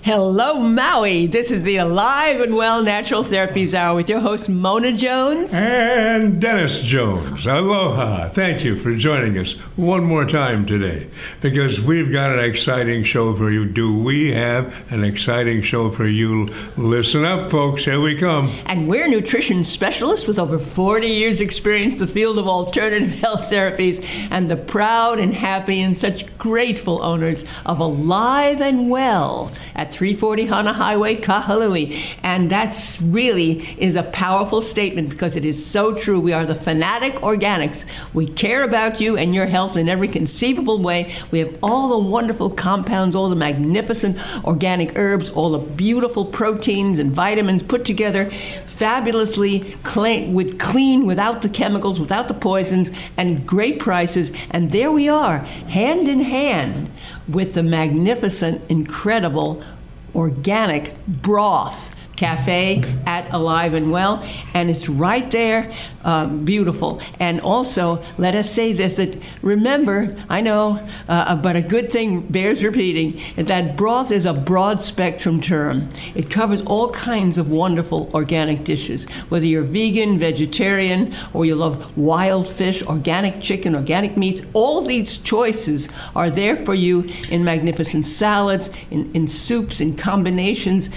Hello, Maui. This is the Alive and Well Natural Therapies Hour with your host, Mona Jones. And Dennis Jones. Aloha. Thank you for joining us one more time today, because we've got an exciting show for you. Do we have an exciting show for you? Listen up, folks. Here we come. And we're nutrition specialists with over 40 years' experience in the field of alternative health therapies, and the proud and happy and such grateful owners of Alive and Well at 340 Hana Highway, Kahului. And that's really is a powerful statement, because it is so true. We are the Fanatic Organics. We care about you and your health in every conceivable way. We have all the wonderful compounds, all the magnificent organic herbs, all the beautiful proteins and vitamins put together fabulously clean, without the chemicals, without the poisons, and great prices. And there we are, hand in hand with the magnificent, incredible organic broth cafe at Alive and Well, and it's right there, beautiful. And also, let us say this, that remember, I know, but a good thing bears repeating, that broth is a broad spectrum term. It covers all kinds of wonderful organic dishes, whether you're vegan, vegetarian, or you love wild fish, organic chicken, organic meats. All these choices are there for you in magnificent salads, in soups, in combinations.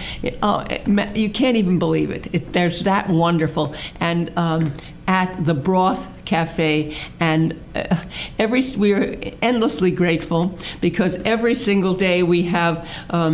You can't even believe it. There's that wonderful. And at the Broth Cafe, and we are endlessly grateful, because every single day we have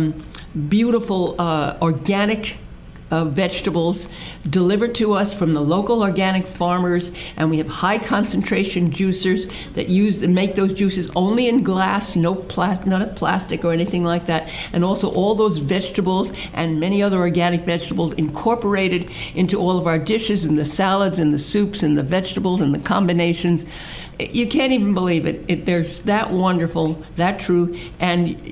beautiful organic vegetables delivered to us from the local organic farmers, and we have high concentration juicers that make those juices only in glass, not plastic or anything like that, and also all those vegetables and many other organic vegetables incorporated into all of our dishes and the salads and the soups and the vegetables and the combinations. You can't even believe it. There's that wonderful, that true, and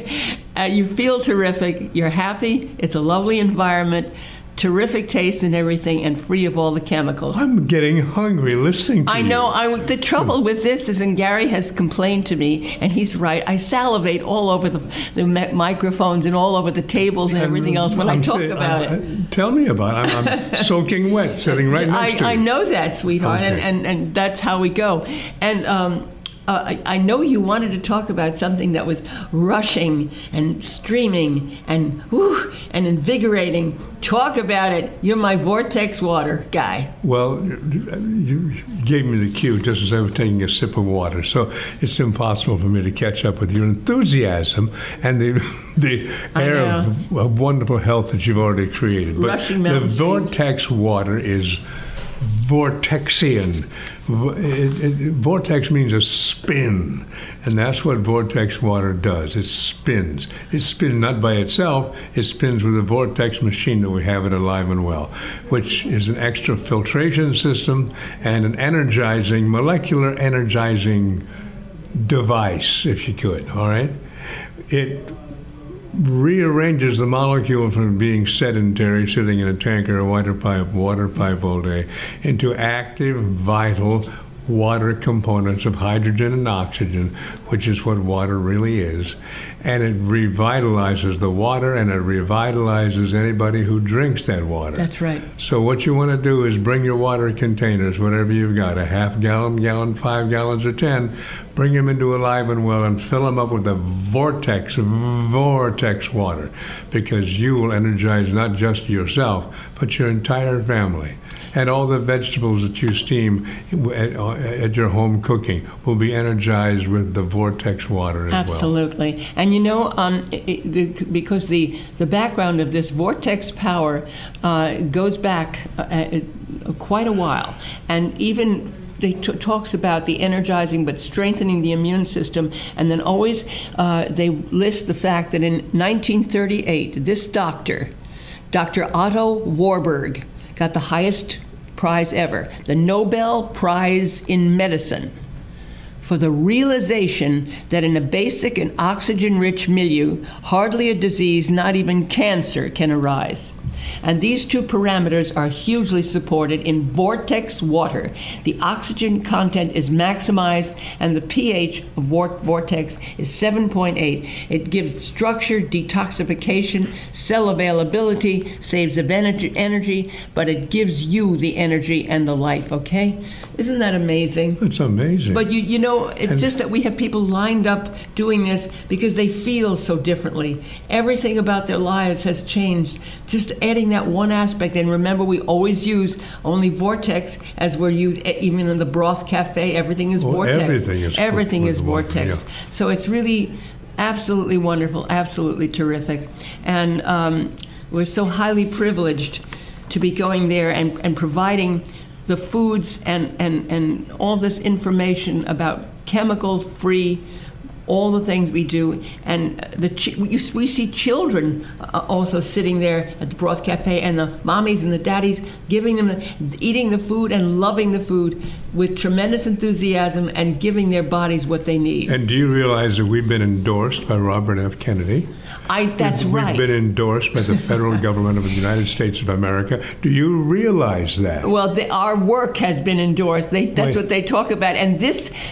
you feel terrific. You're happy. It's a lovely environment, terrific taste and everything, and free of all the chemicals. I'm getting hungry listening to you. I know. The trouble with this is, and Gary has complained to me, and he's right, I salivate all over the microphones and all over the tables and everything else when I talk about it. Tell me about it. I'm soaking wet, sitting right next to you. I know that, sweetheart, okay. and that's how we go. And I know you wanted to talk about something that was rushing and streaming and invigorating. Talk about it. You're my Vortex water guy. Well, you gave me the cue just as I was taking a sip of water, so it's impossible for me to catch up with your enthusiasm and the air of wonderful health that you've already created. But rushing mountain the Vortex streams. Water is Vortexian. Vortex means a spin, and that's what Vortex water does. It spins. It spins not by itself. It spins with a Vortex machine that we have at Alive and Well, which is an extra filtration system and an molecular energizing device, if you could, all right? It rearranges the molecule from being sedentary, sitting in a tank or a water pipe all day, into active, vital water components of hydrogen and oxygen, which is what water really is. And it revitalizes the water, and it revitalizes anybody who drinks that water. That's right. So what you want to do is bring your water containers, whatever you've got, a half gallon, 5 gallons, or 10, bring them into Alive and Well and fill them up with the Vortex water, because you will energize not just yourself, but your entire family. And all the vegetables that you steam at your home cooking will be energized with the Vortex water as well. Absolutely. And you know, because the background of this Vortex power goes back quite a while. And even they talks about the energizing but strengthening the immune system. And then always they list the fact that in 1938, this Dr. Otto Warburg, got the highest prize ever, the Nobel Prize in Medicine, for the realization that in a basic and oxygen-rich milieu, hardly a disease, not even cancer, can arise. And these two parameters are hugely supported in Vortex water. The oxygen content is maximized, and the pH of Vortex is 7.8. It gives structure, detoxification, cell availability, saves of energy, but it gives you the energy and the life, okay? Isn't that amazing? It's amazing. But you know, it's just that we have people lined up doing this because they feel so differently. Everything about their lives has changed. Just adding that one aspect, and remember, we always use only Vortex as we're used, even in the broth cafe, everything is Vortex. Everything is Vortex. Yeah. So it's really absolutely wonderful, absolutely terrific. And we're so highly privileged to be going there and providing the foods and all this information about chemical-free, all the things we do. And we see children also sitting there at the Broth Cafe, and the mommies and the daddies giving them, eating the food and loving the food with tremendous enthusiasm and giving their bodies what they need. And do you realize that we've been endorsed by Robert F. Kennedy? That's right. We've been endorsed by the federal government of the United States of America. Do you realize that? Well, our work has been endorsed. That's what they talk about. And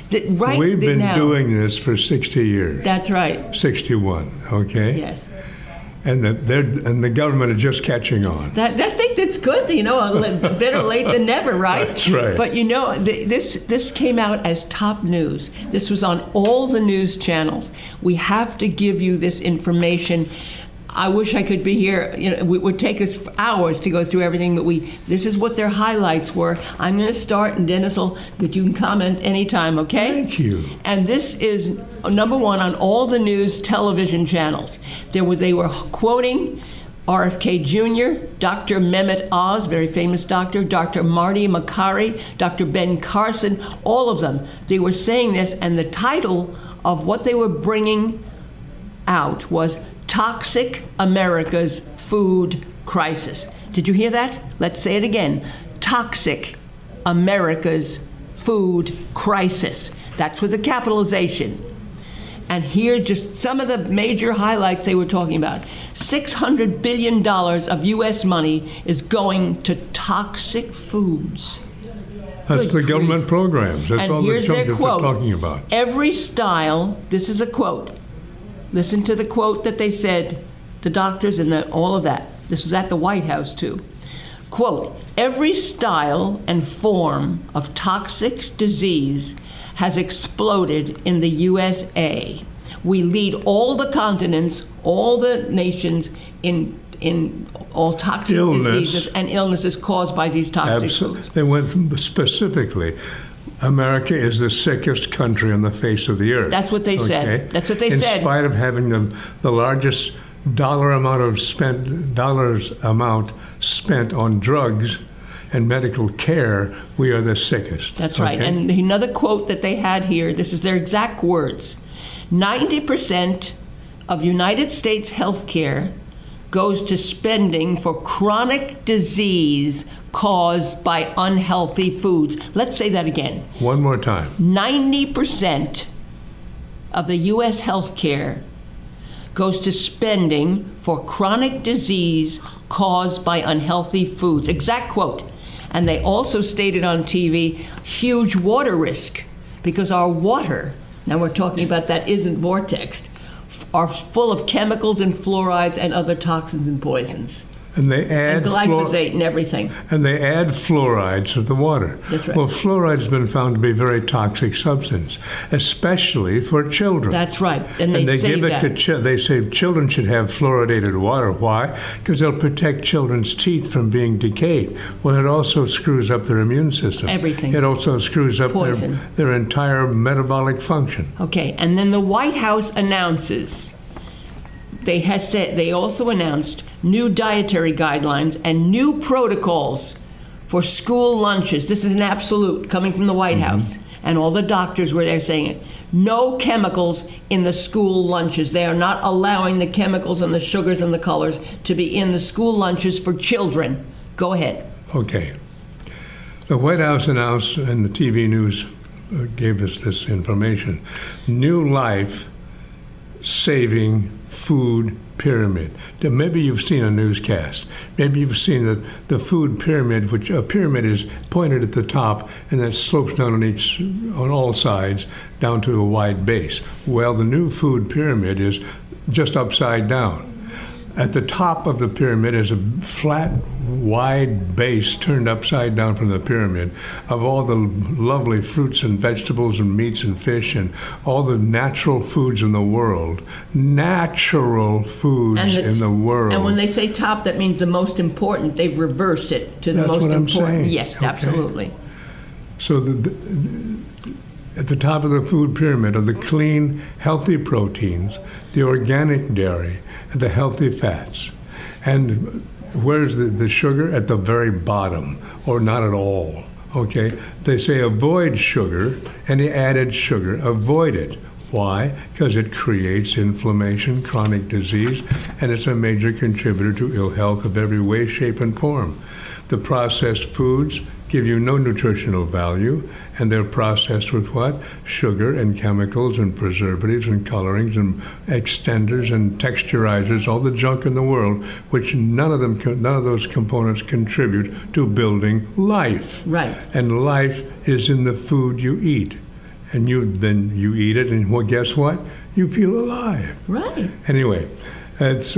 we've been doing this for 60 years. That's right. 61, okay? Yes. And the government is just catching on. I think that's good. You know, better late than never, right? That's right. But you know, this came out as top news. This was on all the news channels. We have to give you this information. I wish I could be here. You know, it would take us hours to go through everything, but this is what their highlights were. I'm going to start, and Dennis but you can comment anytime, okay? Thank you. And this is number one on all the news television channels. They were quoting RFK Jr., Dr. Mehmet Oz, very famous doctor, Dr. Marty Makary, Dr. Ben Carson, all of them. They were saying this, and the title of what they were bringing out was Toxic America's Food Crisis. Did you hear that? Let's say it again. Toxic America's Food Crisis. That's with the capitalization. And here just some of the major highlights they were talking about. $600 billion of U.S. money is going to toxic foods. That's the government programs. That's all the chunk that they're talking about. Every style, this is a quote. Listen to the quote that they said, the doctors and all of that. This was at the White House, too. Quote, every style and form of toxic disease has exploded in the USA. We lead all the continents, all the nations in all toxic diseases and illnesses caused by these toxic foods. They went specifically. America is the sickest country on the face of the earth. That's what they said. That's what they said. In spite of having the largest dollar amount spent on drugs and medical care, we are the sickest. That's right. And another quote that they had here, this is their exact words. 90% of United States health care goes to spending for chronic disease caused by unhealthy foods. Let's say that again. One more time. 90% of the U.S. health care goes to spending for chronic disease caused by unhealthy foods. Exact quote. And they also stated on TV, huge water risk, because our water, now we're talking about that isn't Vortex, are full of chemicals and fluorides and other toxins and poisons. And they add glyphosate and everything. And they add fluoride to the water. That's right. Well, fluoride's been found to be a very toxic substance, especially for children. That's right. And they give it to they say children should have fluoridated water. Why? Because they'll protect children's teeth from being decayed. Well, it also screws up their immune system. Everything. It also screws up their entire metabolic function. Okay, and then the White House announces. They also announced new dietary guidelines and new protocols for school lunches. This is an absolute coming from the White House. And all the doctors were there saying it. No chemicals in the school lunches. They are not allowing the chemicals and the sugars and the colors to be in the school lunches for children. Go ahead. Okay. The White House announced, and the TV news gave us this information, new life saving food pyramid. Maybe you've seen a newscast. Maybe you've seen the food pyramid, which a pyramid is pointed at the top and then slopes down on all sides down to a wide base. Well, the new food pyramid is just upside down. At the top of the pyramid is a flat, wide base turned upside down from the pyramid of all the lovely fruits and vegetables and meats and fish and all the natural foods in the world. Natural foods in the world. And when they say top, that means the most important. They've reversed it to the That's most what I'm important. saying. Yes, Okay. absolutely. So at the top of the food pyramid are the clean, healthy proteins, the organic dairy, and the healthy fats. And where's the sugar? At the very bottom, or not at all. Okay? They say avoid sugar, any added sugar, avoid it. Why? Because it creates inflammation, chronic disease, and it's a major contributor to ill health of every way, shape, and form. The processed foods give you no nutritional value, and they're processed with what? Sugar and chemicals and preservatives and colorings and extenders and texturizers, all the junk in the world, which none of those components contribute to building life. Right. And life is in the food you eat. And you eat it, and well, guess what? You feel alive. Right. Anyway, it's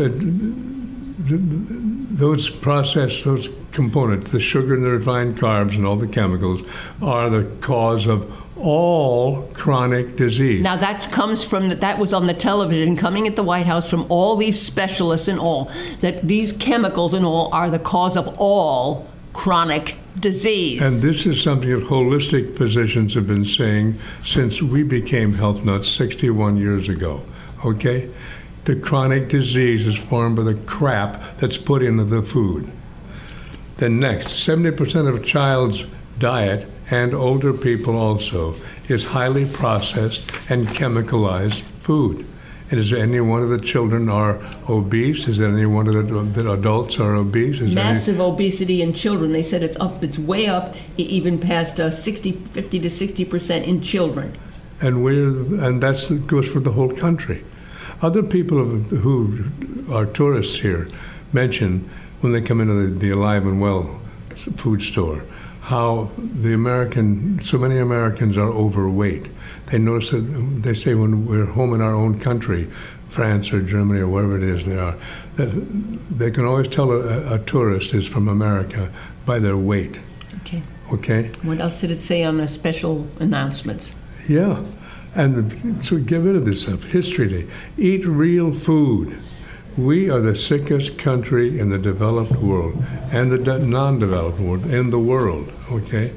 those components, the sugar and the refined carbs and all the chemicals, are the cause of all chronic disease. Now that was on the television coming at the White House from all these specialists and all, that these chemicals and all are the cause of all chronic disease. And this is something that holistic physicians have been saying since we became health nuts 61 years ago, okay? The chronic disease is formed by the crap that's put into the food. Then next, 70% of a child's diet, and older people also, is highly processed and chemicalized food. And is any one of the children are obese? Is any one of the adults are obese? Massive obesity in children. They said it's way up, even past 50 to 60% in children. And that goes for the whole country. Other people who are tourists here mention when they come into the Alive and Well food store how so many Americans are overweight. They notice that they say when we're home in our own country, France or Germany or wherever it is they are, that they can always tell a tourist is from America by their weight. Okay? What else did it say on the special announcements? Yeah. And so get rid of this stuff. History Day. Eat real food. We are the sickest country in the developed world and the non-developed world in the world, okay?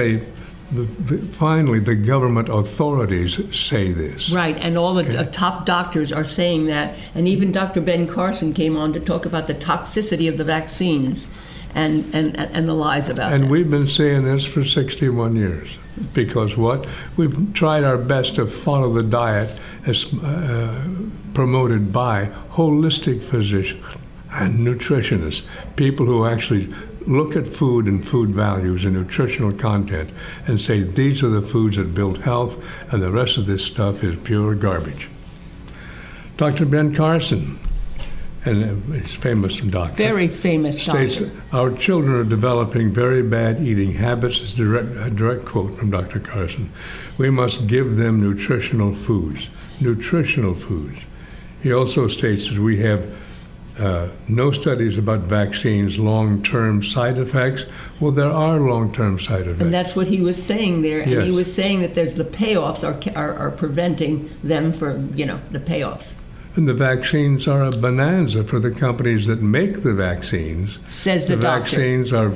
Finally, the government authorities say this. Right, and all the top doctors are saying that. And even Dr. Ben Carson came on to talk about the toxicity of the vaccines and the lies about And that. we've been saying this for 61 years. Because what? We've tried our best to follow the diet as promoted by holistic physicians and nutritionists, people who actually look at food and food values and nutritional content and say these are the foods that build health and the rest of this stuff is pure garbage. Dr. Ben Carson, and he's famous doctor. Very famous doctor. States, our children are developing very bad eating habits. It's a direct quote from Dr. Carson. We must give them nutritional foods. Nutritional foods. He also states that we have no studies about vaccines' long-term side effects. Well, there are long-term side effects. And that's what he was saying there. And Yes. he was saying that there's the payoffs are preventing them from, the payoffs. And the vaccines are a bonanza for the companies that make the vaccines. Says the doctor. Vaccines are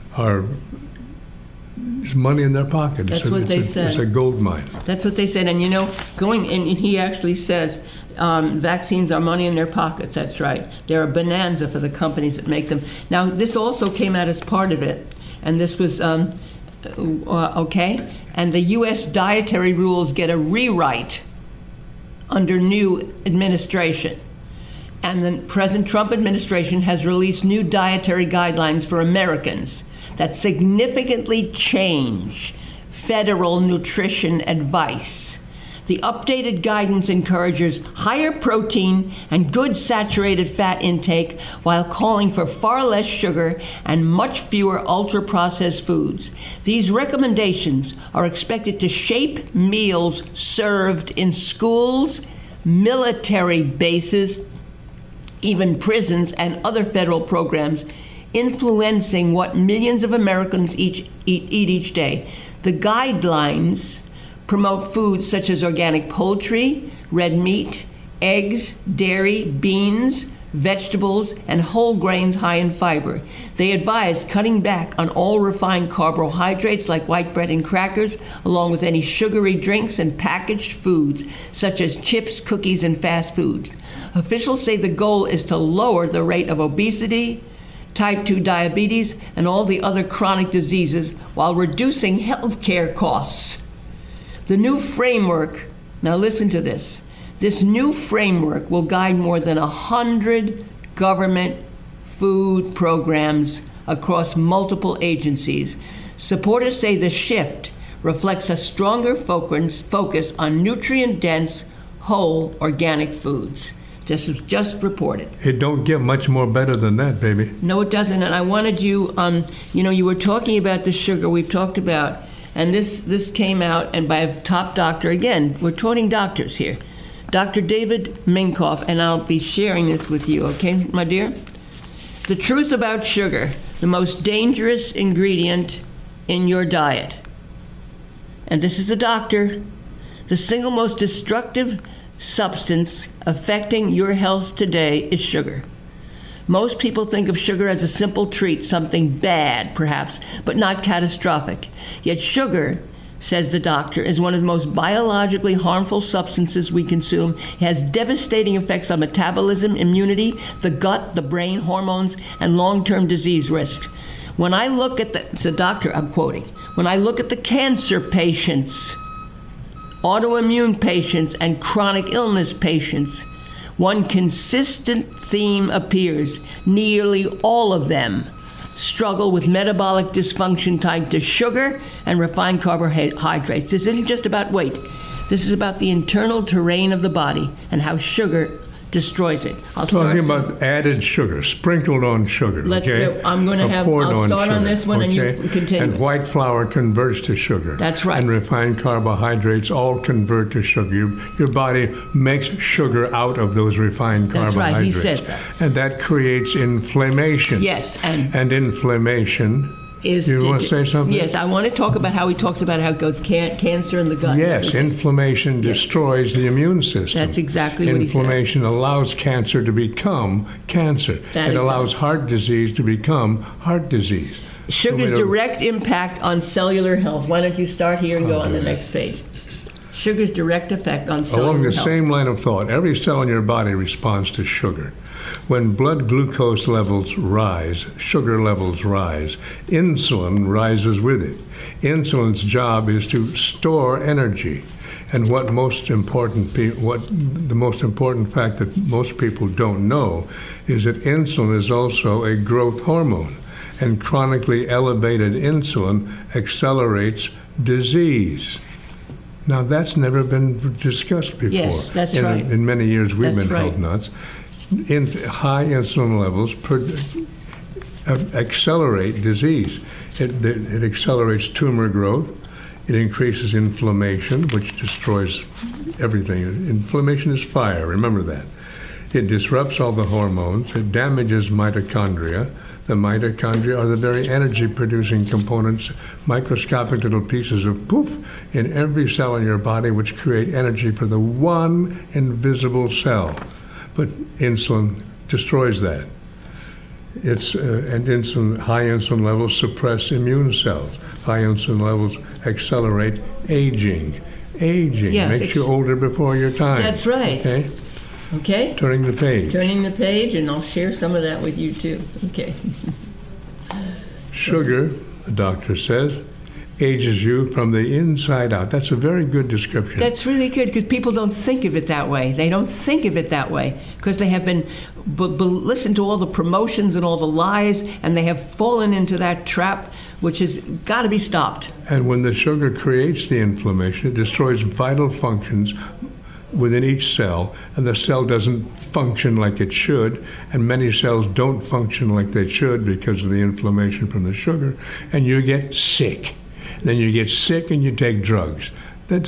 it's money in their pocket. That's what they said. It's a gold mine. That's what they said. And and he actually says vaccines are money in their pockets. That's right. They're a bonanza for the companies that make them. Now, this also came out as part of it. And this was, okay. And the U.S. dietary rules get a rewrite under new administration. And the present Trump administration has released new dietary guidelines for Americans that significantly change federal nutrition advice. The updated guidance encourages higher protein and good saturated fat intake while calling for far less sugar and much fewer ultra-processed foods. These recommendations are expected to shape meals served in schools, military bases, even prisons and other federal programs, influencing what millions of Americans eat each day. The guidelines promote foods such as organic poultry, red meat, eggs, dairy, beans, vegetables, and whole grains high in fiber. They advise cutting back on all refined carbohydrates like white bread and crackers, along with any sugary drinks and packaged foods such as chips, cookies, and fast foods. Officials say the goal is to lower the rate of obesity, type 2 diabetes, and all the other chronic diseases while reducing health care costs. The new framework, now listen to this, this new framework will guide more than 100 government food programs across multiple agencies. Supporters say the shift reflects a stronger focus on nutrient-dense, whole, organic foods. This was just reported. It don't get much more better than that, baby. No, it doesn't. And I wanted you, you were talking about the sugar we've talked about, and this came out and by a top doctor. Again, we're quoting doctors here. Dr. David Minkoff, and I'll be sharing this with you, okay, my dear? The truth about sugar, the most dangerous ingredient in your diet. And this is the doctor. The single most destructive substance affecting your health today is sugar. Most people think of sugar as a simple treat, something bad, perhaps, but not catastrophic. Yet sugar, says the doctor, is one of the most biologically harmful substances we consume. It has devastating effects on metabolism, immunity, the gut, the brain, hormones, and long-term disease risk. When I look at it's a doctor I'm quoting, when I look at the cancer patients, autoimmune patients, and chronic illness patients, one consistent theme appears. Nearly all of them struggle with metabolic dysfunction tied to sugar and refined carbohydrates. This isn't just about weight. This is about the internal terrain of the body and how sugar destroys it. Talking about added sugar, sprinkled on sugar. Let's okay? do. I'll start on this one, okay? And you continue. And white flour converts to sugar. That's right. And refined carbohydrates all convert to sugar. Your body makes sugar out of those refined carbohydrates. That's right. He says that. And that creates inflammation. Yes, and inflammation. You want to say something? Yes, I want to talk about how he talks about how it goes cancer in the gut. Yes, inflammation destroys the immune system. That's exactly what he says. Inflammation allows cancer to become cancer. It allows heart disease to become heart disease. Sugar's direct impact on cellular health. Why don't you start here and go on the next page? Sugar's direct effect on cellular health. Along the same line of thought, every cell in your body responds to sugar. When blood glucose levels rise, sugar levels rise, insulin rises with it. Insulin's job is to store energy. And the most important fact that most people don't know is that insulin is also a growth hormone. And chronically elevated insulin accelerates disease. Now, that's never been discussed before. Yes, that's right. In many years, we've been health nuts. High insulin levels accelerate disease. It accelerates tumor growth. It increases inflammation, which destroys everything. Inflammation is fire, remember that. It disrupts all the hormones. It damages mitochondria. The mitochondria are the very energy-producing components, microscopic little pieces of poof in every cell in your body, which create energy for the one invisible cell. But insulin destroys that. High insulin levels suppress immune cells. High insulin levels accelerate aging. Yes, makes you older before your time. That's right. Okay. Turning the page, and I'll share some of that with you too. Okay. Sugar, the doctor says, ages you from the inside out. That's a very good description. That's really good because people don't think of it that way. They don't think of it that way because they have been listened to all the promotions and all the lies, and they have fallen into that trap, which has got to be stopped. And when the sugar creates the inflammation, it destroys vital functions within each cell, and the cell doesn't function like it should, and many cells don't function like they should because of the inflammation from the sugar, and you get sick. Then you get sick and you take drugs. That's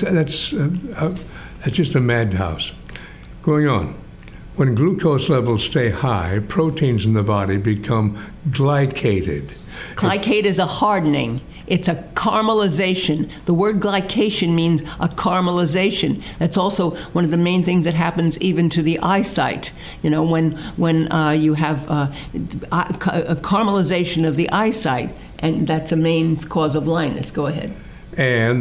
just a madhouse. Going on. When glucose levels stay high, proteins in the body become glycated. Glycate is a hardening. It's a caramelization. The word glycation means a caramelization. That's also one of the main things that happens even to the eyesight. You know, when you have a caramelization of the eyesight, and that's a main cause of blindness. Go ahead. And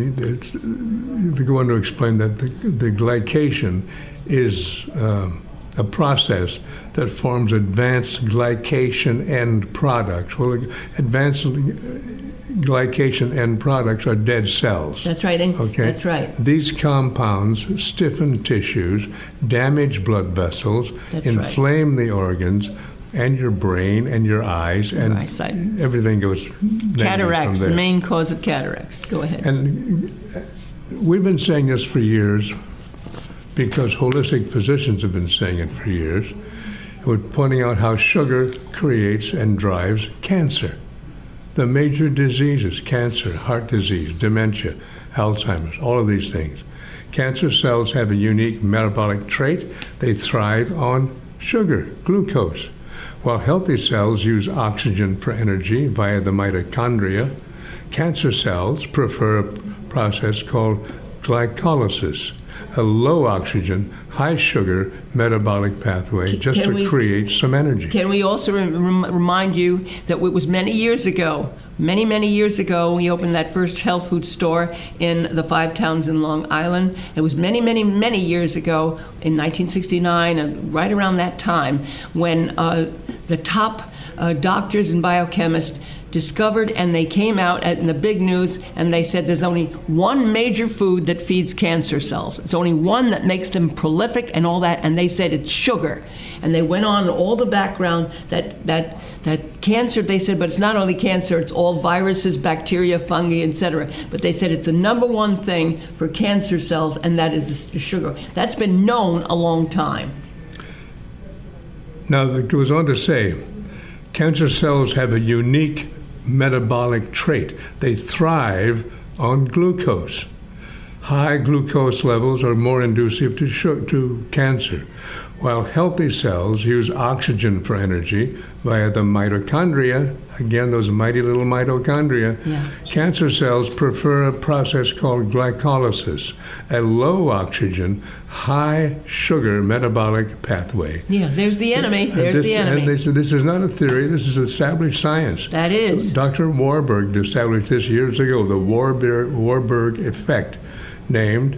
they go on to explain that the glycation is a process that forms advanced glycation end products. Well, advanced glycation end products are dead cells. That's right. Okay? That's right. These compounds stiffen tissues, damage blood vessels, inflame the organs, and your brain and your eyes, and eyesight. Everything goes cataracts, the main cause of cataracts. Go ahead. And we've been saying this for years because holistic physicians have been saying it for years. We're pointing out how sugar creates and drives cancer. The major diseases, cancer, heart disease, dementia, Alzheimer's, all of these things. Cancer cells have a unique metabolic trait. They thrive on sugar, glucose, while healthy cells use oxygen for energy via the mitochondria. Cancer cells prefer a process called glycolysis, a low oxygen, high sugar metabolic pathway just to create some energy. Can we also remind you that it was many years ago, many years ago, we opened that first health food store in the 5 towns in Long Island. It was many years ago in 1969, and right around that time when the top doctors and biochemists discovered, and they came out in the big news and they said there's only one major food that feeds cancer cells. It's only one that makes them prolific and all that, and they said it's sugar. And they went on all the background that cancer, they said, but it's not only cancer, it's all viruses, bacteria, fungi, etc. But they said it's the number one thing for cancer cells, and that is the sugar. That's been known a long time. Now, it goes on to say, cancer cells have a unique metabolic trait. They thrive on glucose. High glucose levels are more inducive to cancer, while healthy cells use oxygen for energy via the mitochondria. Again, those mighty little mitochondria. Yeah. Cancer cells prefer a process called glycolysis, a low oxygen, high sugar metabolic pathway. Yeah, there's the enemy. There's the enemy. And this is not a theory. This is established science. That is. Dr. Warburg established this years ago, the Warburg effect, named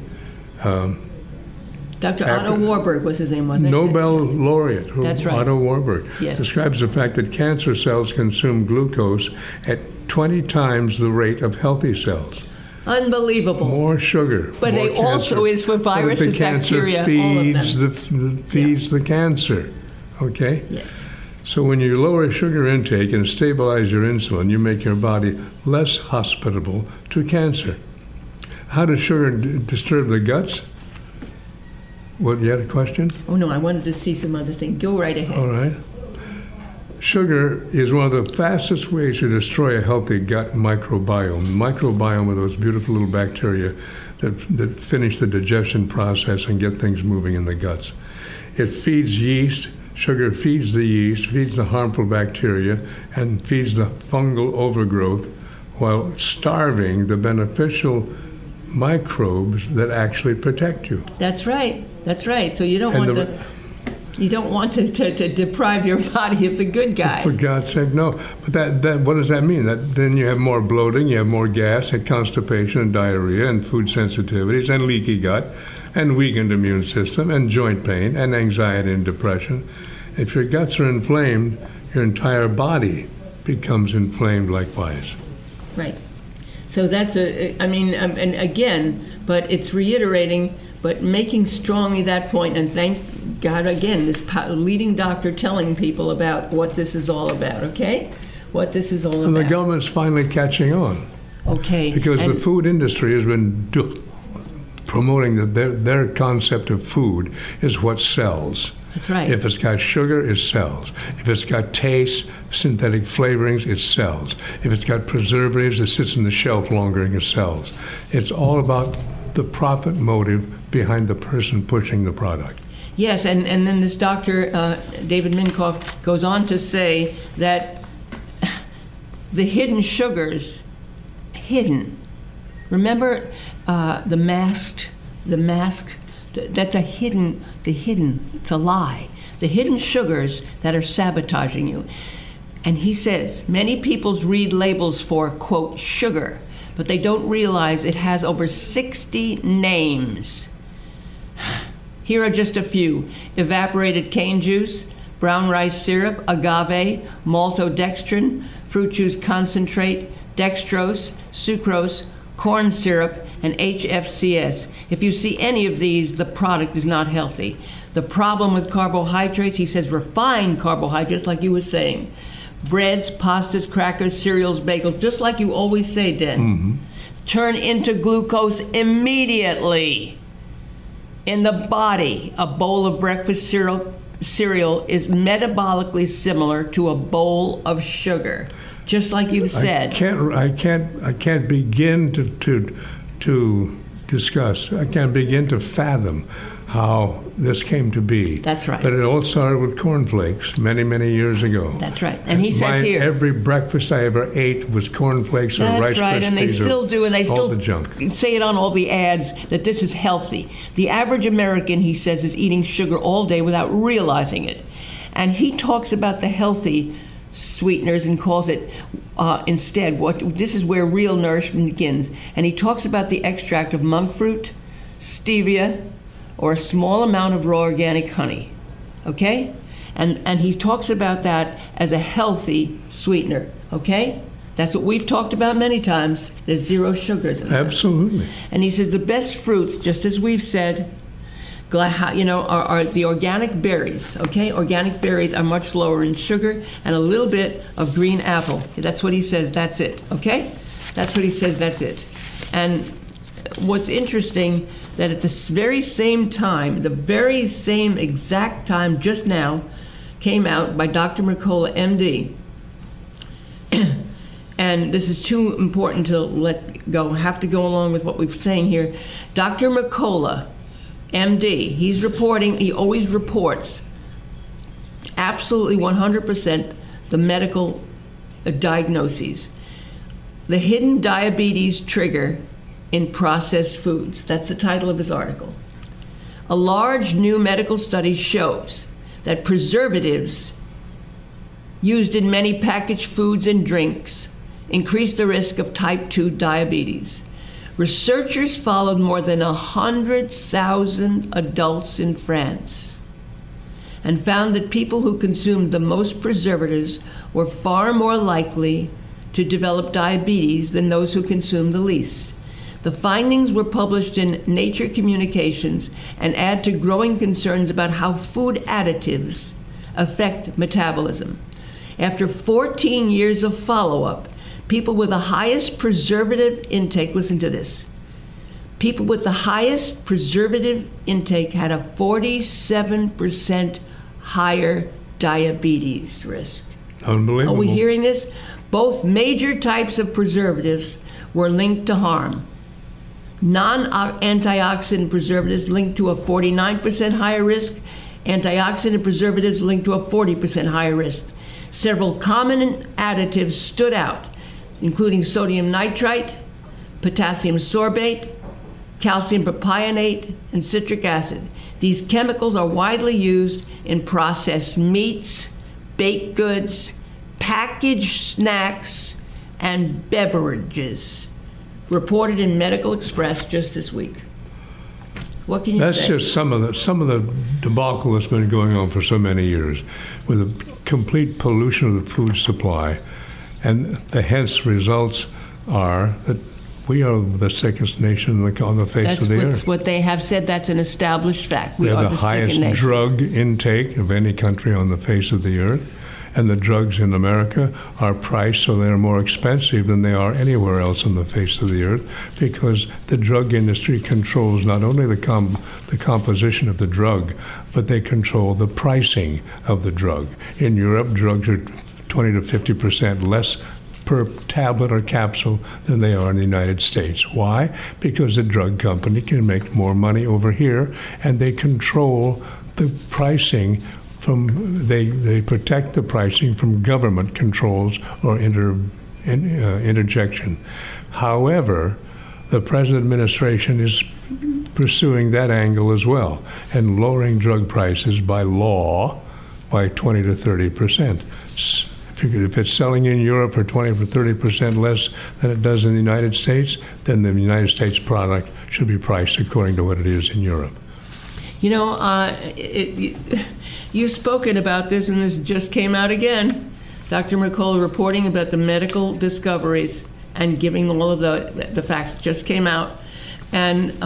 Dr. Otto Warburg was his name, wasn't it? Nobel laureate. That's right. Otto Warburg. Yes. Describes the fact that cancer cells consume glucose at 20 times the rate of healthy cells. Unbelievable. More sugar. But more it cancer. also is for viruses, the cancer bacteria, feeds all of them. feeds the cancer. Okay? Yes. So when you lower sugar intake and stabilize your insulin, you make your body less hospitable to cancer. How does sugar disturb the guts? What, you had a question? Oh, no, I wanted to see some other thing. Go right ahead. All right. Sugar is one of the fastest ways to destroy a healthy gut microbiome. Microbiome are those beautiful little bacteria that finish the digestion process and get things moving in the guts. It feeds yeast. Sugar feeds the yeast, feeds the harmful bacteria, and feeds the fungal overgrowth while starving the beneficial microbes that actually protect you. That's right. That's right. So you don't want to deprive your body of the good guys. For God's sake, no. But that what does that mean? That then you have more bloating, you have more gas, and constipation, and diarrhea, and food sensitivities, and leaky gut, and weakened immune system, and joint pain, and anxiety and depression. If your guts are inflamed, your entire body becomes inflamed likewise. Right. So that's and again, but it's reiterating, but making strongly that point, and thank God again, this leading doctor telling people about what this is all about, okay? What this is all And about. the government's finally catching on. Okay. Because the food industry has been promoting that their concept of food is what sells. That's right. If it's got sugar, it sells. If it's got taste, synthetic flavorings, it sells. If it's got preservatives, it sits on the shelf longer and it sells. It's all about the profit motive behind the person pushing the product. Yes, and then this doctor, David Minkoff, goes on to say that the hidden sugars, remember the mask, that's it's a lie. The hidden sugars that are sabotaging you. And he says, many people read labels for, quote, sugar, but they don't realize it has over 60 names. Here are just a few: evaporated cane juice, brown rice syrup, agave, maltodextrin, fruit juice concentrate, dextrose, sucrose, corn syrup, and HFCS. If you see any of these, the product is not healthy. The problem with carbohydrates, he says, refined carbohydrates, like you were saying, breads, pastas, crackers, cereals, bagels, just like you always say, Den, turn into glucose immediately. In the body, a bowl of breakfast cereal is metabolically similar to a bowl of sugar, just like you said. I can't begin to discuss. I can't begin to fathom how this came to be. That's right. But it all started with cornflakes many, many years ago. That's right. And he says here, every breakfast I ever ate was cornflakes or Rice Krispies. That's right, and they still do, and they all still the junk. say it on all the ads that this is healthy. The average American, he says, is eating sugar all day without realizing it. And he talks about the healthy sweeteners and calls it instead, this is where real nourishment begins. And he talks about the extract of monk fruit, stevia, or a small amount of raw organic honey, okay? And he talks about that as a healthy sweetener, okay? That's what we've talked about many times. There's zero sugars in it. Absolutely. And he says the best fruits, just as we've said, are the organic berries, okay? Organic berries are much lower in sugar, and a little bit of green apple. That's what he says, that's it, okay? That's what he says, that's it. And what's interesting, that at the very same time, the very same exact time just now, came out by Dr. Mercola, MD. And this is too important to let go, have to go along with what we're saying here. Dr. Mercola, MD, he always reports absolutely 100% the medical diagnoses. The hidden diabetes trigger in processed foods. That's the title of his article. A large new medical study shows that preservatives used in many packaged foods and drinks increase the risk of type 2 diabetes. Researchers followed more than 100,000 adults in France and found that people who consumed the most preservatives were far more likely to develop diabetes than those who consumed the least. The findings were published in Nature Communications and add to growing concerns about how food additives affect metabolism. After 14 years of follow-up, people with the highest preservative intake, listen to this, people with the highest preservative intake had a 47% higher diabetes risk. Unbelievable. Are we hearing this? Both major types of preservatives were linked to harm. Non-antioxidant preservatives linked to a 49% higher risk. Antioxidant preservatives linked to a 40% higher risk. Several common additives stood out, including sodium nitrite, potassium sorbate, calcium propionate, and citric acid. These chemicals are widely used in processed meats, baked goods, packaged snacks, and beverages, reported in Medical Express just this week. What can you say? That's just some of the debacle that's been going on for so many years, with a complete pollution of the food supply, and the hence results are that We are the sickest nation on the face of the earth. That's what they have said. That's an established fact. We are have the highest nation. drug intake of any country on the face of the earth. And the drugs in America are priced so they're more expensive than they are anywhere else on the face of the earth, because the drug industry controls not only the composition of the drug, but they control the pricing of the drug. In Europe, drugs are 20 to 50% less per tablet or capsule than they are in the United States. Why? Because the drug company can make more money over here, and they control the pricing they protect the pricing from government controls or interjection. However, the present administration is pursuing that angle as well and lowering drug prices by law by 20 to 30%. If it's selling in Europe for 20 to 30% less than it does in the United States, then the United States product should be priced according to what it is in Europe. You know, you've spoken about this, and this just came out again. Dr. Mercola reporting about the medical discoveries and giving all of the facts just came out, and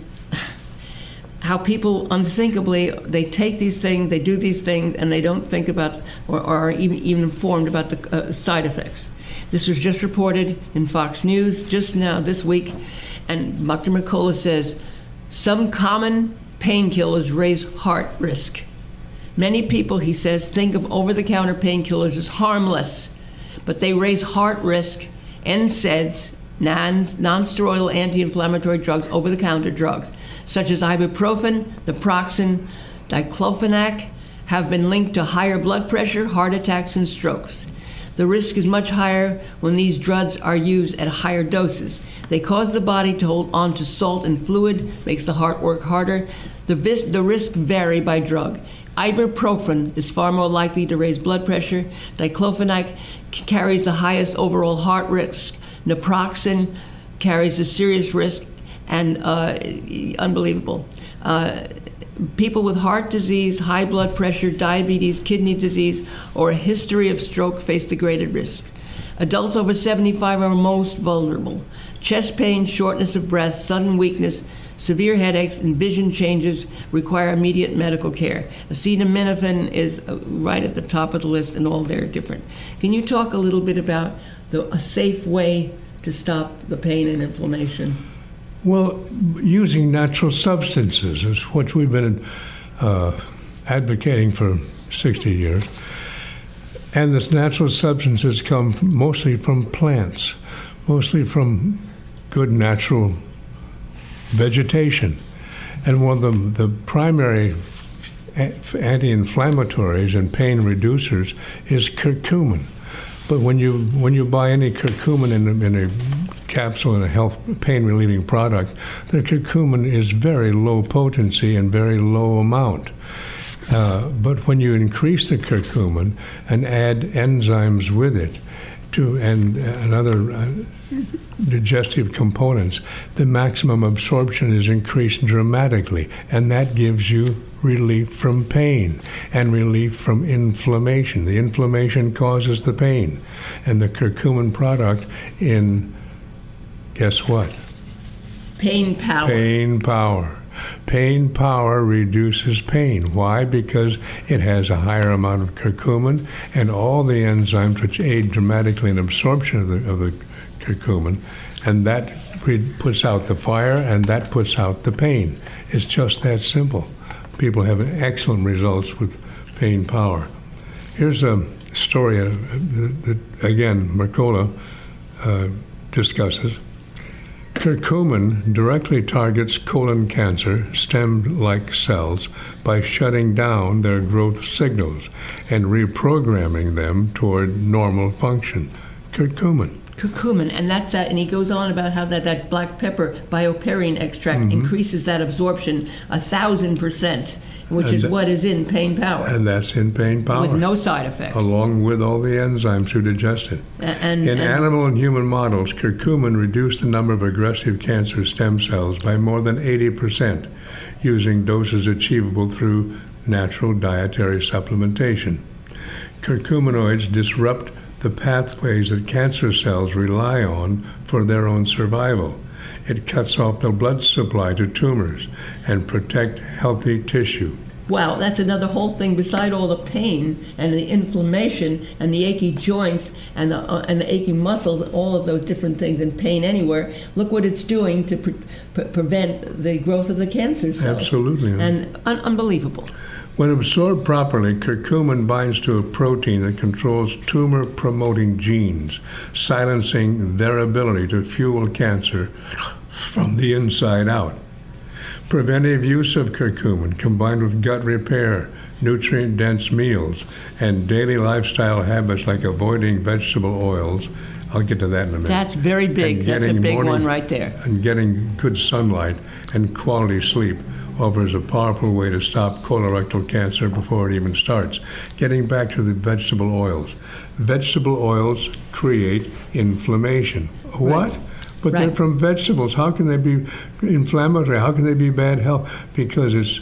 how people unthinkably, they take these things, they do these things, and they don't think about or are even informed about the side effects. This was just reported in Fox News just now this week, and Dr. Mercola says some common painkillers raise heart risk. Many people, he says, think of over-the-counter painkillers as harmless, but they raise heart risk. NSAIDs, non-steroidal anti-inflammatory drugs, over-the-counter drugs, such as ibuprofen, naproxen, diclofenac, have been linked to higher blood pressure, heart attacks, and strokes. The risk is much higher when these drugs are used at higher doses. They cause the body to hold on to salt and fluid, makes the heart work harder. The risk vary by drug. Ibuprofen is far more likely to raise blood pressure. Diclofenac carries the highest overall heart risk. Naproxen carries a serious risk, and unbelievable. People with heart disease, high blood pressure, diabetes, kidney disease, or a history of stroke face the greater risk. Adults over 75 are most vulnerable. Chest pain, shortness of breath, sudden weakness, severe headaches, and vision changes require immediate medical care. Acetaminophen is right at the top of the list, and all they're different. Can you talk a little bit about a safe way to stop the pain and inflammation? Well, using natural substances is what we've been advocating for 60 years. And this natural substances come mostly from plants, mostly from good natural vegetation. And one of the primary anti-inflammatories and pain reducers is curcumin. But when you buy any curcumin in a capsule in a health pain relieving product, the curcumin is very low potency and very low amount. But when you increase the curcumin and add enzymes with it and other digestive components, the maximum absorption is increased dramatically, and that gives you relief from pain and relief from inflammation. The inflammation causes the pain, and the curcumin product guess what? Pain power. Pain power. Pain power reduces pain. Why? Because it has a higher amount of curcumin and all the enzymes which aid dramatically in absorption of the curcumin, and that puts out the fire, and that puts out the pain. It's just that simple. People have excellent results with pain power. Here's a story that again, Mercola discusses. Curcumin directly targets colon cancer stem-like cells by shutting down their growth signals and reprogramming them toward normal function. Curcumin, and that's that. And he goes on about how that black pepper bioperine extract increases that absorption 1,000%, which is what is in pain power. And that's in pain power. With no side effects. Along with all the enzymes to digest it. In animal and human models, curcumin reduced the number of aggressive cancer stem cells by more than 80% using doses achievable through natural dietary supplementation. Curcuminoids disrupt the pathways that cancer cells rely on for their own survival. It cuts off the blood supply to tumors and protect healthy tissue. Wow, that's another whole thing. Beside all the pain and the inflammation and the achy joints and the achy muscles, all of those different things, and pain anywhere, look what it's doing to prevent the growth of the cancer cells. Absolutely. And unbelievable. When absorbed properly, curcumin binds to a protein that controls tumor-promoting genes, silencing their ability to fuel cancer from the inside out. Preventive use of curcumin, combined with gut repair, nutrient-dense meals, and daily lifestyle habits like avoiding vegetable oils, I'll get to that in a minute. That's very big. That's a big one right there. And getting good sunlight and quality sleep offers a powerful way to stop colorectal cancer before it even starts. Getting back to the vegetable oils. Vegetable oils create inflammation. What? Right. But they're from vegetables. How can they be inflammatory? How can they be bad health? Because it's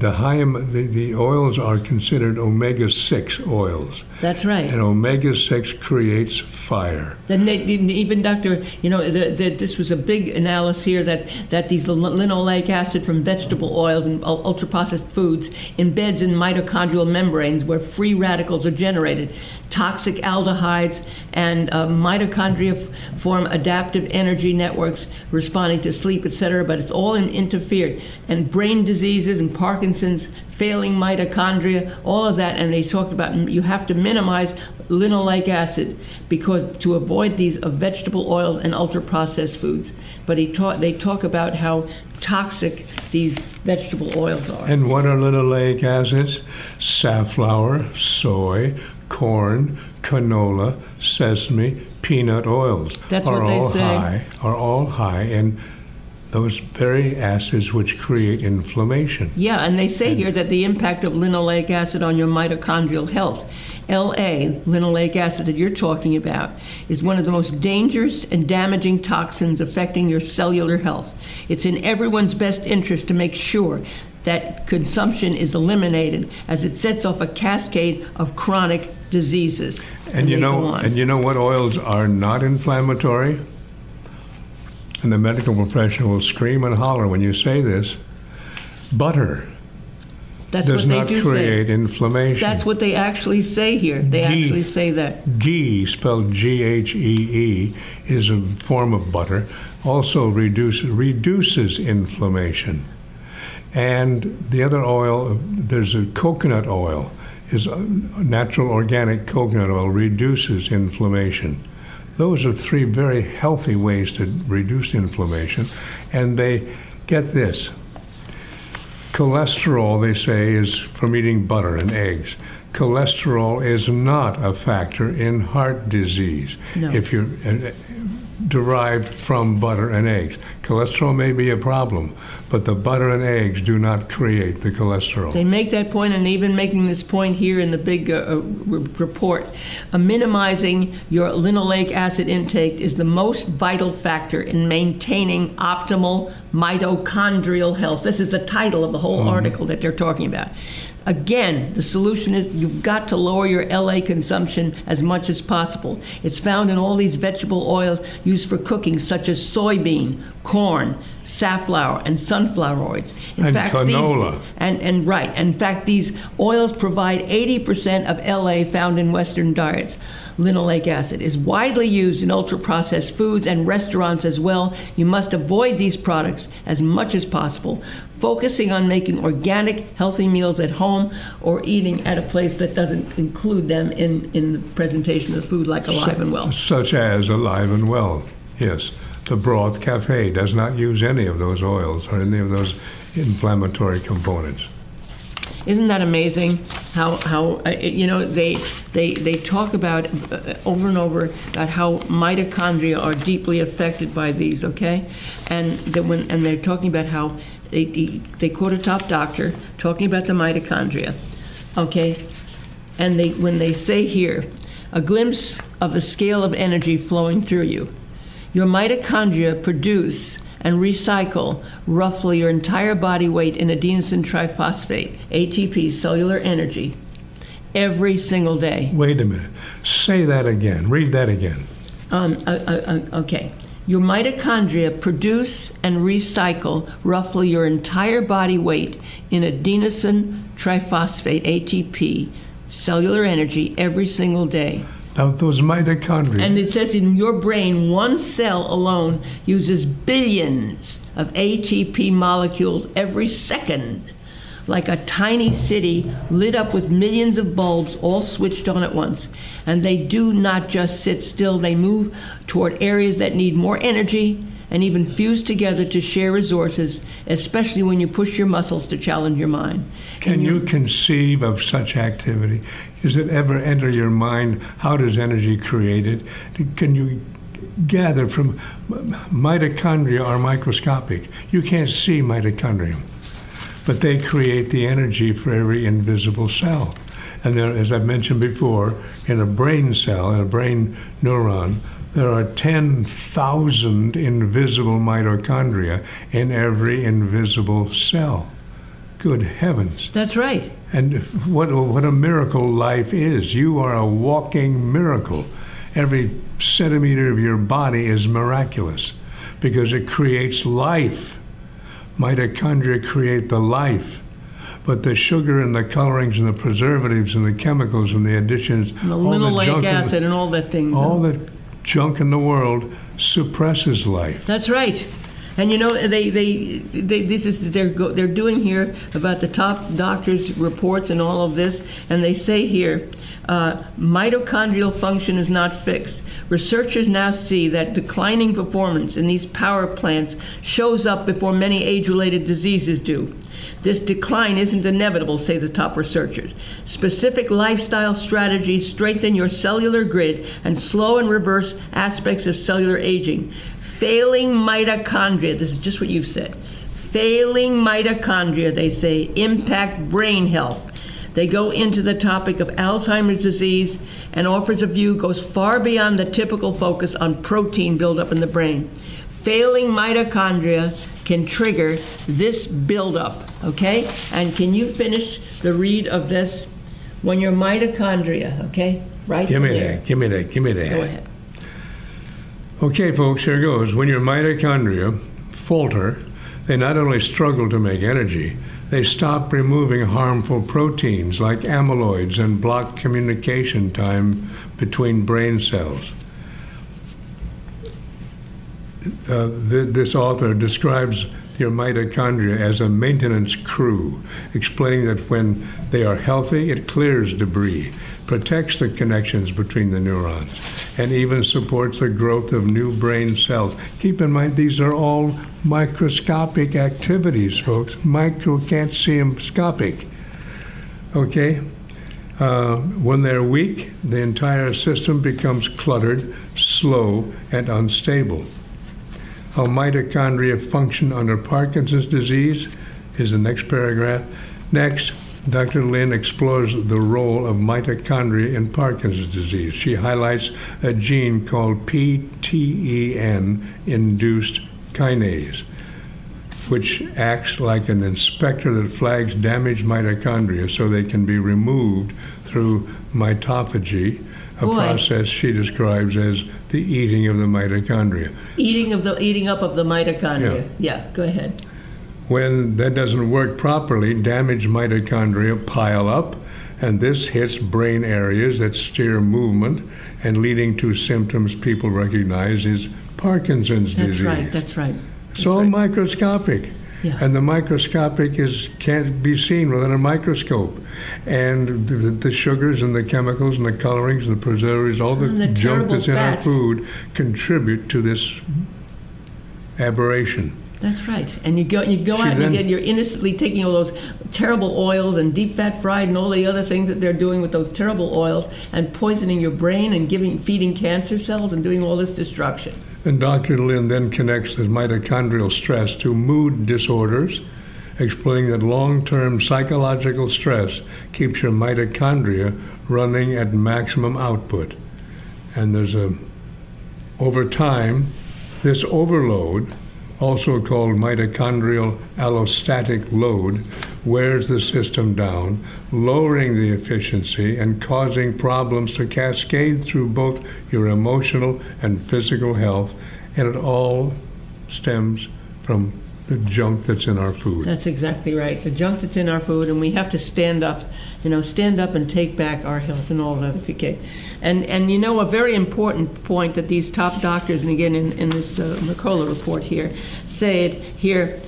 the oils are considered omega-6 oils. That's right. And omega-6 creates fire. Then even Dr. This was a big analysis here that these linoleic acid from vegetable oils and ultra-processed foods embeds in mitochondrial membranes where free radicals are generated. Toxic aldehydes and mitochondria form adaptive energy networks responding to sleep, etc., but it's all interfered. And brain diseases and Parkinson's, failing mitochondria, all of that, and they talked about you have to minimize linoleic acid because to avoid these vegetable oils and ultra-processed foods. But they talk about how toxic these vegetable oils are. And what are linoleic acids? Safflower, soy, corn, canola, sesame, peanut oils That's what they say. Are all high in those very acids which create inflammation. Yeah, and they say here that the impact of linoleic acid on your mitochondrial health, LA, linoleic acid that you're talking about, is one of the most dangerous and damaging toxins affecting your cellular health. It's in everyone's best interest to make sure that consumption is eliminated as it sets off a cascade of chronic diseases. And you know what oils are not inflammatory? And the medical profession will scream and holler when you say this. Butter does not create inflammation. That's what they actually say here. They actually say that. Ghee, spelled G-H-E-E, is a form of butter. Also reduces inflammation. And the other oil, there's a coconut oil, is a natural organic coconut oil, reduces inflammation. Those are three very healthy ways to reduce inflammation. And they, get this, cholesterol, they say, is from eating butter and eggs. Cholesterol is not a factor in heart disease. No. If you're derived from butter and eggs. Cholesterol may be a problem, but the butter and eggs do not create the cholesterol. They make that point, and even making this point here in the big report. Minimizing your linoleic acid intake is the most vital factor in maintaining optimal mitochondrial health. This is the title of the whole article that they're talking about. Again, the solution is you've got to lower your LA consumption as much as possible. It's found in all these vegetable oils used for cooking, such as soybean, corn, safflower, and sunflower oils. And canola. In fact, these oils provide 80% of LA found in Western diets. Linoleic acid is widely used in ultra-processed foods and restaurants as well. You must avoid these products as much as possible, focusing on making organic, healthy meals at home or eating at a place that doesn't include them in the presentation of the food, like Alive and Well. Such as Alive and Well, yes. The Broth Cafe does not use any of those oils or any of those inflammatory components. Isn't that amazing? How they talk about over and over about how mitochondria are deeply affected by these. Okay, and they're talking about how they quote a top doctor talking about the mitochondria. Okay, and when they say here, a glimpse of the scale of energy flowing through you. Your mitochondria produce and recycle roughly your entire body weight in adenosine triphosphate, ATP, cellular energy. every single day. Wait a minute. Say that again. Read that again. Okay. Your mitochondria produce and recycle roughly your entire body weight in adenosine triphosphate, ATP, cellular energy every single day. Now, those mitochondria. And it says in your brain, one cell alone uses billions of ATP molecules every second, like a tiny city lit up with millions of bulbs all switched on at once. And they do not just sit still, they move toward areas that need more energy and even fuse together to share resources, especially when you push your muscles to challenge your mind. Can you conceive of such activity? Does it ever enter your mind? How does energy created? Can you gather from mitochondria are microscopic? You can't see mitochondria, but they create the energy for every invisible cell. And there, as I've mentioned before, in a brain cell, in a brain neuron, there are 10,000 invisible mitochondria in every invisible cell. Good heavens. That's right. And what a miracle life is. You are a walking miracle. Every centimeter of your body is miraculous because it creates life. Mitochondria create the life. But the sugar and the colorings and the preservatives and the chemicals and the additions, and the linoleic acid and all that thing. All the junk in the world suppresses life. That's right. And you know, they're doing here about the top doctors' reports and all of this, and they say here, mitochondrial function is not fixed. Researchers now see that declining performance in these power plants shows up before many age-related diseases do. This decline isn't inevitable, say the top researchers. Specific lifestyle strategies strengthen your cellular grid and slow and reverse aspects of cellular aging. Failing mitochondria, this is just what you said. Failing mitochondria, they say, impact brain health. They go into the topic of Alzheimer's disease and offers a view goes far beyond the typical focus on protein buildup in the brain. Failing mitochondria can trigger this buildup, okay? And can you finish the read of this? When your mitochondria, okay? Right Give me there. that. Give me that. Go ahead. Okay, folks, here goes. When your mitochondria falter, they not only struggle to make energy, they stop removing harmful proteins like amyloids and block communication time between brain cells. This author describes your mitochondria as a maintenance crew, explaining that when they are healthy, it clears debris, protects the connections between the neurons, and even supports the growth of new brain cells. Keep in mind, these are all microscopic activities, folks. Can't see them scopic. Okay? When they're weak, the entire system becomes cluttered, slow, and unstable. How mitochondria function under Parkinson's disease is the next paragraph. Next, Dr. Lin explores the role of mitochondria in Parkinson's disease. She highlights a gene called PTEN-induced kinase, which acts like an inspector that flags damaged mitochondria so they can be removed through mitophagy, a process she describes as the eating of the mitochondria. Eating up of the mitochondria. Yeah, go ahead. When that doesn't work properly, damaged mitochondria pile up, and this hits brain areas that steer movement, and leading to symptoms people recognize is Parkinson's disease. That's right. It's all microscopic. Yeah. And the microscopic can't be seen within a microscope. And the sugars and the chemicals and the colorings and the preservatives, all the junk that's in our food contribute to this aberration. That's right. And you go out and you're innocently taking all those terrible oils and deep fat fried and all the other things that they're doing with those terrible oils and poisoning your brain and feeding cancer cells and doing all this destruction. And Dr. Lin then connects the mitochondrial stress to mood disorders, explaining that long-term psychological stress keeps your mitochondria running at maximum output. And over time, this overload, also called mitochondrial allostatic load, wears the system down, lowering the efficiency and causing problems to cascade through both your emotional and physical health, and it all stems from the junk that's in our food. That's exactly right. The junk that's in our food, and we have to stand up and take back our health and all of that. Okay. And a very important point that these top doctors, and again in this Mercola report here, say it here,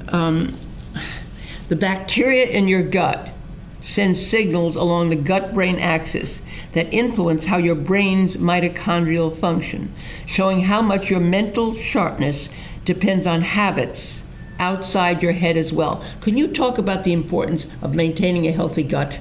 the bacteria in your gut send signals along the gut-brain axis that influence how your brain's mitochondrial function, showing how much your mental sharpness depends on habits outside your head as well. Can you talk about the importance of maintaining a healthy gut?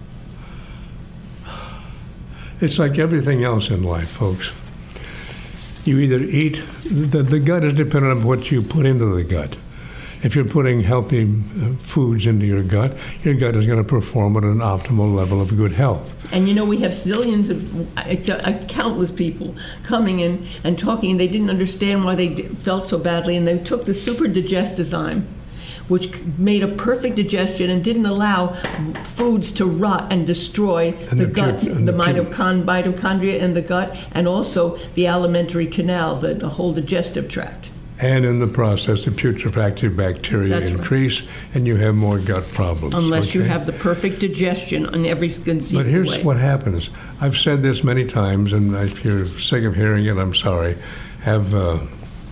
It's like everything else in life, folks. You either eat, the gut is dependent on what you put into the gut. If you're putting healthy foods into your gut is going to perform at an optimal level of good health. And we have zillions of countless people coming in and talking, and they didn't understand why they felt so badly, and they took the Super Digestizyme, which made a perfect digestion and didn't allow foods to rot and destroy the gut, the mitochondria in the gut, and also the alimentary canal, the whole digestive tract. And in the process, the putrefactive bacteria increase, and you have more gut problems. Unless you have the perfect digestion in every conceivable way. But here's what happens. I've said this many times, and if you're sick of hearing it, I'm sorry. Have a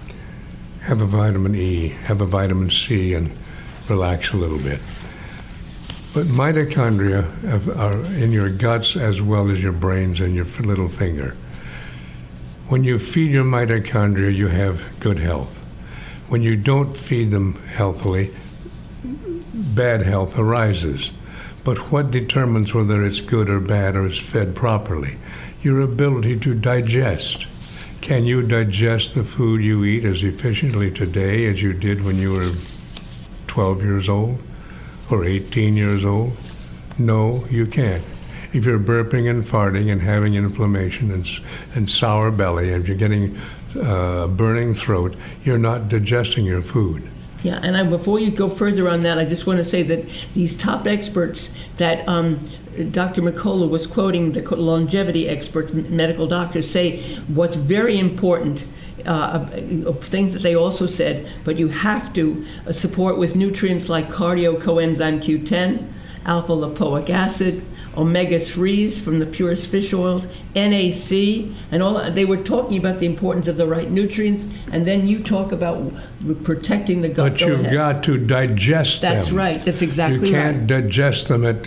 vitamin E, have a vitamin C, and relax a little bit. But mitochondria are in your guts as well as your brains and your little finger. When you feed your mitochondria, you have good health. When you don't feed them healthily, bad health arises. But what determines whether it's good or bad or is fed properly? Your ability to digest. Can you digest the food you eat as efficiently today as you did when you were 12 years old or 18 years old? No, you can't. If you're burping and farting and having inflammation and sour belly, if you're getting burning throat, you're not digesting your food. Yeah, and before you go further on that, I just want to say that these top experts that Dr. Mercola was quoting, the longevity experts, medical doctors, say what's very important, things that they also said, but you have to support with nutrients like cardio coenzyme Q10, alpha lipoic acid, omega-3s from the purest fish oils, NAC, and all. They were talking about the importance of the right nutrients, and then you talk about protecting the gut. But you've got to digest them. That's right. That's exactly right. You can't digest them at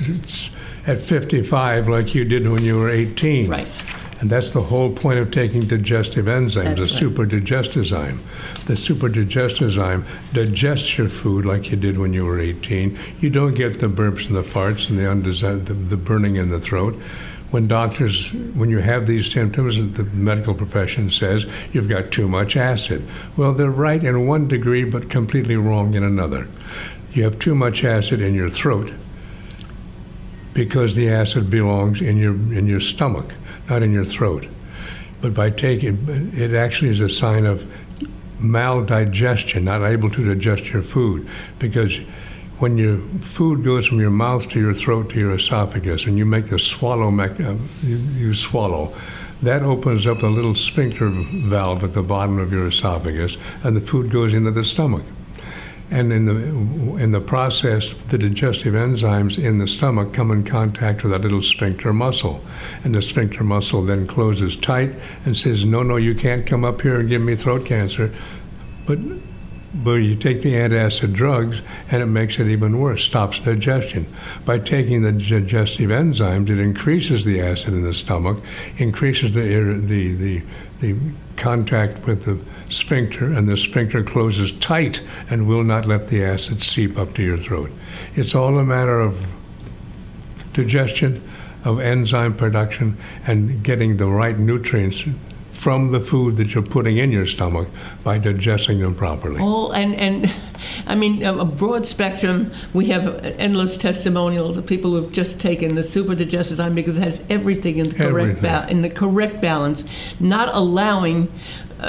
55 like you did when you were 18. Right. And that's the whole point of taking digestive enzymes, That's the Super Digestizyme. The Super Digestizyme digests your food like you did when you were 18. You don't get the burps and the farts and the burning in the throat. When you have these symptoms, the medical profession says you've got too much acid. Well, they're right in one degree, but completely wrong in another. You have too much acid in your throat because the acid belongs in your stomach, not in your throat. But by taking it actually is a sign of maldigestion, not able to digest your food, because when your food goes from your mouth to your throat to your esophagus, and you make the swallow, you swallow, that opens up a little sphincter valve at the bottom of your esophagus, and the food goes into the stomach. And in the process, the digestive enzymes in the stomach come in contact with that little sphincter muscle. And the sphincter muscle then closes tight and says, no, you can't come up here and give me throat cancer. But you take the antacid drugs, and it makes it even worse, stops digestion. By taking the digestive enzymes, it increases the acid in the stomach, increases the contact with the sphincter, and the sphincter closes tight and will not let the acid seep up to your throat. It's all a matter of digestion, of enzyme production, and getting the right nutrients from the food that you're putting in your stomach by digesting them properly. Oh, and I mean, a broad spectrum. We have endless testimonials of people who have just taken the Super Digestizyme because it has everything in the correct balance, not allowing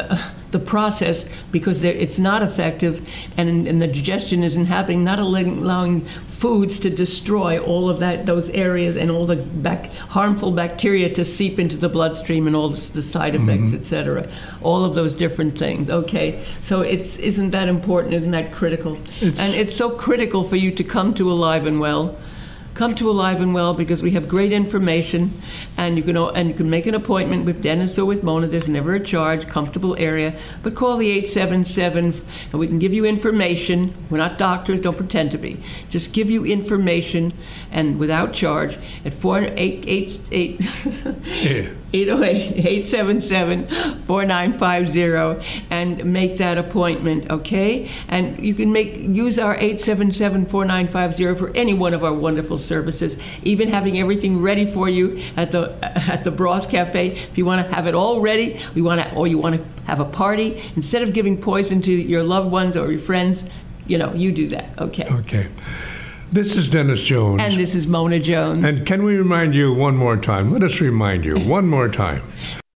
the process because it's not effective and the digestion isn't happening, not allowing foods to destroy all of those areas and all the harmful bacteria to seep into the bloodstream and all the side effects, etc. All of those different things. Okay, so isn't that important? Isn't that critical? And it's so critical for you to come to Alive and Well. Come to Alive and Well because we have great information, and you can make an appointment with Dennis or with Mona. There's never a charge, comfortable area. But call the 877, and we can give you information. We're not doctors, don't pretend to be. Just give you information, and without charge, at 808-877-4950, and make that appointment, okay? And you can use our 877-4950 for any one of our wonderful services, even having everything ready for you at the Bros Cafe. If you want to have it all ready, or you want to have a party, instead of giving poison to your loved ones or your friends, you do that, okay? Okay. This is Dennis Jones. And this is Mona Jones. And can we remind you one more time? Let us remind you one more time.